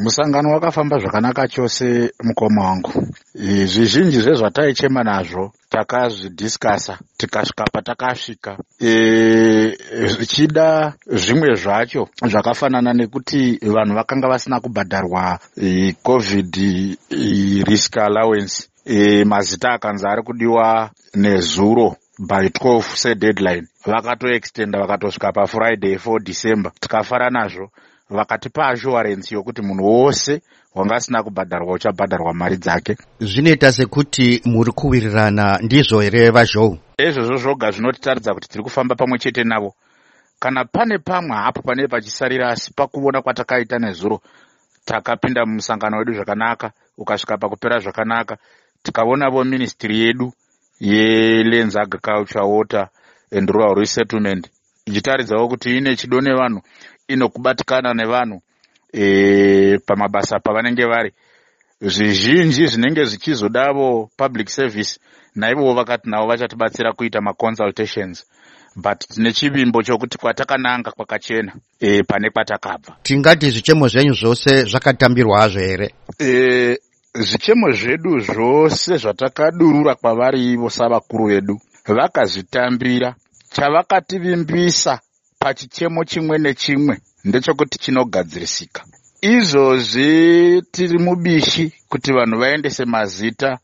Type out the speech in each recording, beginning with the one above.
Musangano wakafamba zvakanaka chose mukoma wangu. Zvizhinji zvezvataichema nazvo takazvidhiskasa tikasvika patakasvika. Zvichida zvimwe zvacho zvakafanana nekuti vanhu vakanga vasina kubhadharwa COVID risk allowance. Mazita akanzi ari kudiwa nezuro by 12 sedeadline. Vakatoextenda vakatosvika paFriday 4 December. Tikafara nazvo. Vakatipa assurance yokuti munhu wose wanga asina kubhadharwa uchabhadharwa mari dzake. Zvinoita sekuti muri kuwirirana ndizvo here vazhou? Izvozvo zvoga zvinotitaridza kuti tiri kufamba pamwe chete navo. Kana pane pamwe hapo pane pachisarira, asi pakuona kwatakaita nezuro takapinda mumusangano wedu zvakanaka, ukasvika pakupera zvakanaka. Tikaonavo ministry yedu yelands, agriculture, water and rural resettlement ichitaridzawo kuti ine chido nevanhu, inokubatikana nevanhu pamabasa pavanenge vari. Zvizhinji zvinenge zvichizodavo public service, naivo vakati navo vachatibatsira kuita maconsultations, but tine chivimbo chokuti kwatakananga kwakachena pane kwatakabva. Tingati zvichemo zvenyu zvose zvakatambirwa hazvo here? Zvichemo zvedu zvose zvatakadurura kwavari ivo savakuru vedu vakazvitambira. Chavakativimbisa pachichemo chimwe nechimwe ndechekuti chinogadzirisika. Izvozvi tiri mubishi kuti vanhu vaendese mazita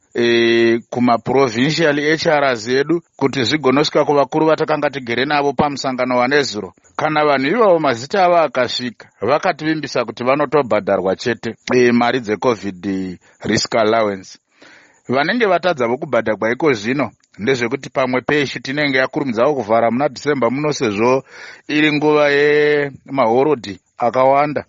kumaprovincial HRs edu kuti zvigonosvika kuvakuru vatakanga tigere navo pamusangano wanezuro. Kana vanhu ivavo mazita avo akasvika, vakativimbisa kuti vanotobhadharwa chete mari dzeCOVID risk allowance. Vanenge vatadzavo kubhadharwa iko zvino ndezvekuti pamwe peshi tinenge yakurumidzawo kuvhara muna December muno, sezvo iri nguva yemahorodhi akawanda.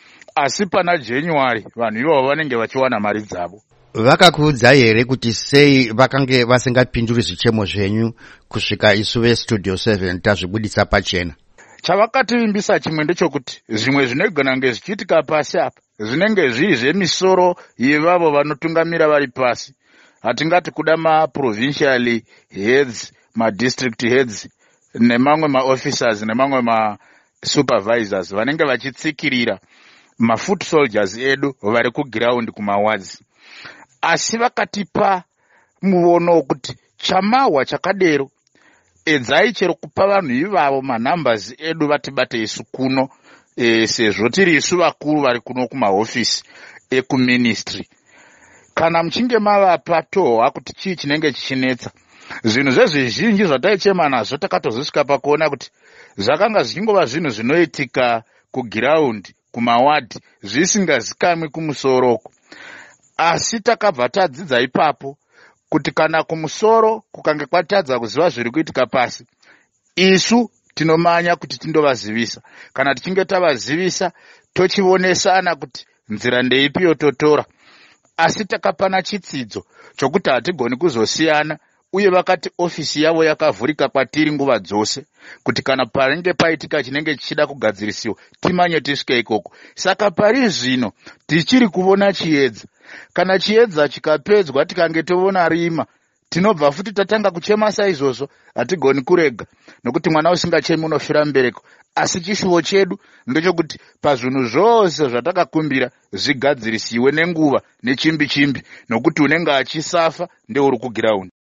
Asi pana January vanhu ivavo vanenge vachiwana mari dzavo. Vakakuudzai here kuti sei vakange vasingapinduri zvichemo zvenyu kusvika isu veStudio 7 tazvibudisa pachena? Chavakativimbisa chimwe ndechokuti zvimwe zvinogona kunge zvichiitika pasi apa zvinenge zviri zvemisoro yevavo vanotungamira vari pasi. Hatingati kuda maprovincial heads, madistrict heads, nemamwe maofficers nemamwe masupervisors vanenge vachitsikirira mafoot soldiers edu vari kuground kumawards. Asi vakatipa muono wekuti chamahwa chakadero edzai chero kupa vanhu ivavo manumbers edu vatibate isu kuno, sezvo tiri isu vakuru vari kuno kumahofisi ekuministry. Kana muchinge mavapa tohwa kuti chii chinenge chichinetsa. Zvinhu zvezvizhinji zvataichema nazvo takatozosvika pakuona kuti zvakanga zvichingova zvinhu zvinoitika kuground, kumawadhi, zvisingazikamwi kumusoroko. Asi takabva tadzidza ipapo kuti kana kumusoro kukange kwatadza kuziva zviri kuitika pasi, isu tinomanya kuti tindovazivisa. Kana tichinge tavazivisa, tochionesana kuti nzira ndeipi yototora. Asi takapana chitsidzo chokuti hatigoni kuzosiyana, uye vakati ofisi yavo yakavhurika kwatiri nguva dzose kuti kana panenge paitika chinenge chichida kugadzirisiwa timanye tisvike ikoko. Saka pari zvino tichiri kuona chiedza. Kana chiedza chikapedzwa tikange toona rima, tinobva futi tatanga kuchema saizvozvo. Hatigoni kurega, nokuti mwana usingachemi unofira mubereko. Asi chishuvo chedu ndechokuti pazvinhu zvose zvatakakumbira zvigadzirisiwe nenguva nechimbi chimbi, nokuti unenge achisafa ndeuri kuground.